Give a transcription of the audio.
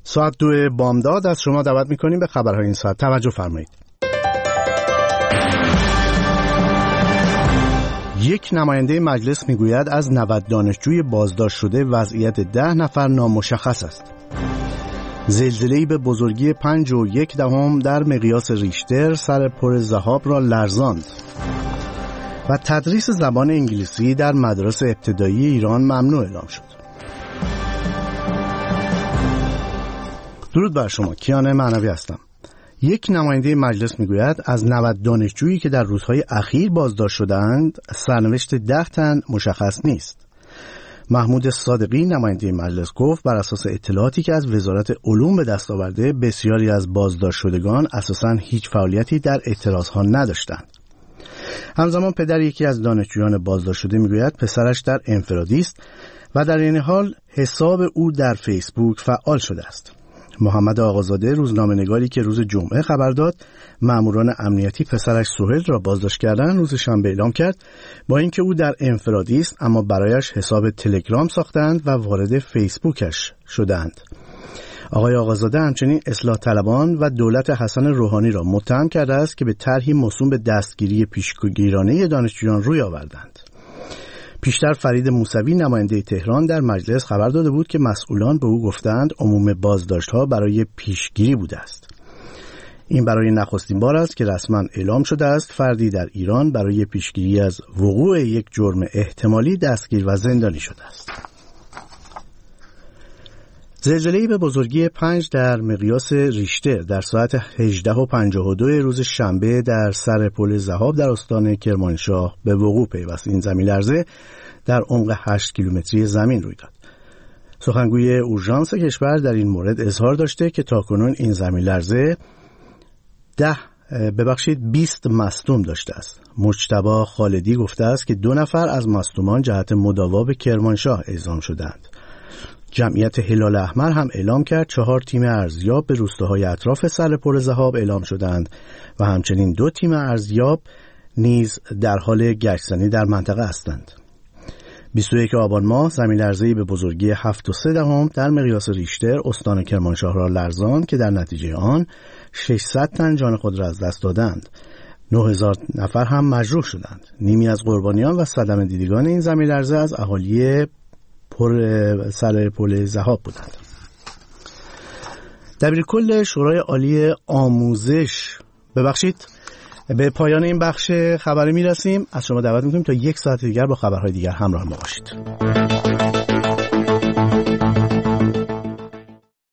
ساعت 2 بامداد از شما دعوت میکنیم به خبرهای این ساعت. توجه فرمایید. یک نماینده مجلس میگوید از 90 دانشجوی بازداشت شده وضعیت 10 نفر نامشخص است. زلزله‌ای به بزرگی 5.1 در مقیاس ریشتر سرپل ذهاب را لرزاند. و تدریس زبان انگلیسی در مدارس ابتدایی ایران ممنوع اعلام شد. درود بر شما، کیان معنوی هستم. یک نماینده مجلس میگوید از 90 دانشجویی که در روزهای اخیر بازداشت شدند سرنوشت 10 تن مشخص نیست. محمود صادقی نماینده مجلس گفت بر اساس اطلاعاتی که از وزارت علوم به دست آورده بسیاری از بازداشت شدگان اساساً هیچ فعالیتی در اعتراضها نداشتند. همزمان پدر یکی از دانشجویان بازداشت شده میگوید پسرش در انفرادی است و در این حال حساب او در فیسبوک فعال شده است. محمد آقازاده روزنامه‌نگاری که روز جمعه خبر داد ماموران امنیتی پسرش سهیل را بازداشت کردن روز شنبه اعلام کرد با اینکه او در انفرادی است اما برایش حساب تلگرام ساختند و وارد فیسبوکش شدند. آقای آقازاده همچنین اصلاح طلبان و دولت حسن روحانی را متهم کرده است که به طرحی موسوم به دستگیری پیشگیرانه دانشجویان روی آوردند. پیشتر فرید موسوی نماینده تهران در مجلس خبر داده بود که مسئولان به او گفتند عموم بازداشت‌ها برای پیشگیری بوده است. این برای نخستین بار است که رسما اعلام شده است فردی در ایران برای پیشگیری از وقوع یک جرم احتمالی دستگیر و زندانی شده است. زلزله‌ای به بزرگی 5 در مقیاس ریشتر در ساعت 18:52 روز شنبه در سرپل ذهاب در استان کرمانشاه به وقوع پیوست. این زمین‌لرزه در عمق 8 کیلومتری زمین روی داد. سخنگوی اورژانس کشور در این مورد اظهار داشته که تاکنون این زمین‌لرزه 20 مصدوم داشته است. مجتبی خالدی گفته است که 2 نفر از مصدومان جهت مداوا به کرمانشاه اعزام شدند. جمعیت هلال احمر هم اعلام کرد 4 تیم ارزیاب به روستاهای اطراف سرپل ذهاب اعلام شدند و همچنین 2 تیم ارزیاب نیز در حال گشتزنی در منطقه هستند. 21 آبان ماه زمین‌لرزه‌ای به بزرگی 7.3 در مقیاس ریشتر استان کرمانشاه را لرزاند که در نتیجه آن 600 تن جان خود را از دست دادند. 9000 نفر هم مجروح شدند. نیمی از قربانیان و صدمه دیدگان این زمین‌لرزه از اهالی سرپل ذهاب بودند. دبیرکل شورای عالی آموزش به پایان این بخش خبری میرسیم. از شما دعوت میکنیم تا 1 ساعت دیگر با خبرهای دیگر همراه ما باشید.